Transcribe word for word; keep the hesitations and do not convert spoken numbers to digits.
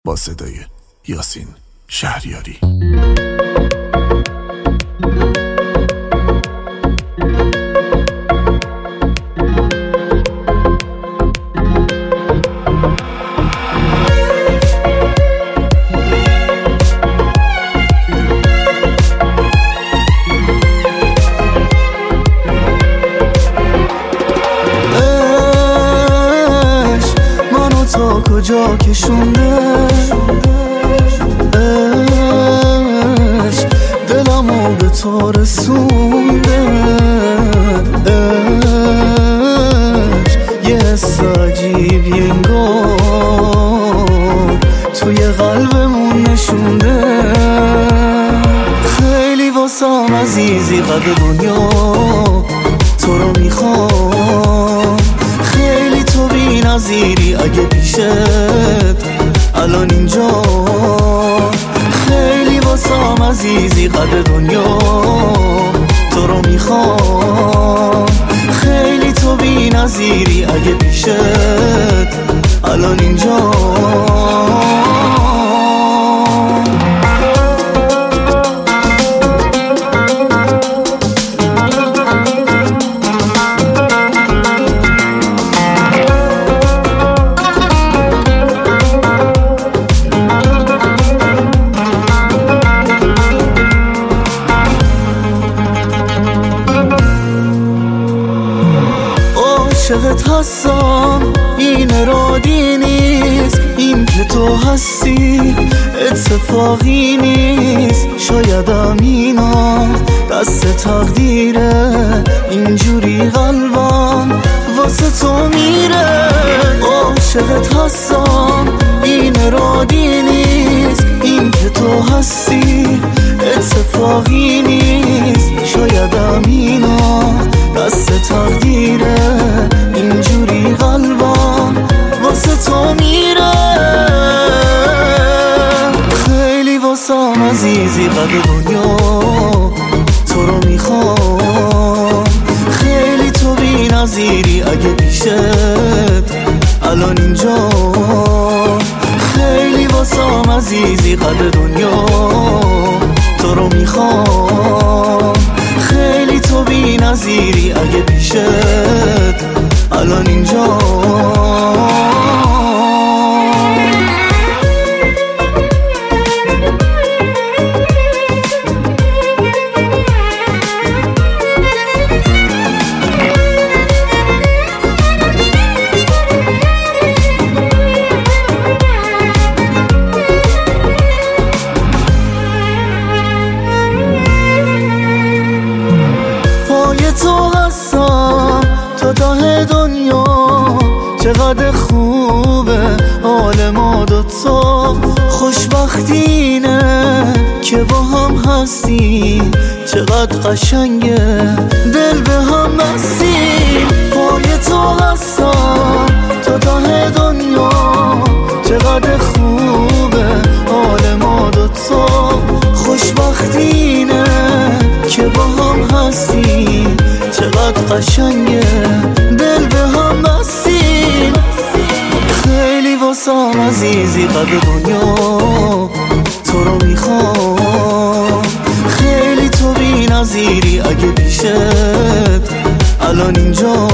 با صدای یاسین شهریاری. کجا کشونده عشق دلمو به تو رسونده، عشق یه حس عجیبی انگار توی قلبمون نشونده. خیلی واسم عزیزی قدر دنیا تو رو میخوام، خیلی تو بی نظیری اگه پیشت الان اینجا. خیلی واسم عزیزی قدر دنیا تو رو میخوام، خیلی تو بی نظیری اگه پیشت الان اینجا. عاشقت هستم، این ارادی نیست، این که تو هستی اتفاقی نیست. شایدم اینا دست تقدیره، اینجوری قلبم واسه تو میره. عاشقت هستم، این ارادی نیست، این که تو هستی اتفاقی نیست. شایدم اینا دست تقدیره، اینجوری قلبم واسه تو میره. خیلی واسم عزیزی قدر دنیا تو رو میخوام، خیلی تو بی نظیری اگه پیشت الان اینجا. خیلی واسم عزیزی قدر دنیا تو رو میخوام، خیلی تو بی نظیری اگه پیشت الان اینجا. تو هستم تا ته دنیا، چقدر خوبه حال ما دوتا. خوشبختینه که با هم هستیم، چقدر قشنگه دل به هم بستیم. پای تو هستم تا ته دنیا، چقدر خوبه حال ما دوتا. خوشبختینه که با هم هستیم، چقدر قشنگه دل به هم بستیم. خیلی واسم عزیزی قدر دنیا تو رو میخوام، خیلی تو بی نظیری اگه پیشت الان اینجا.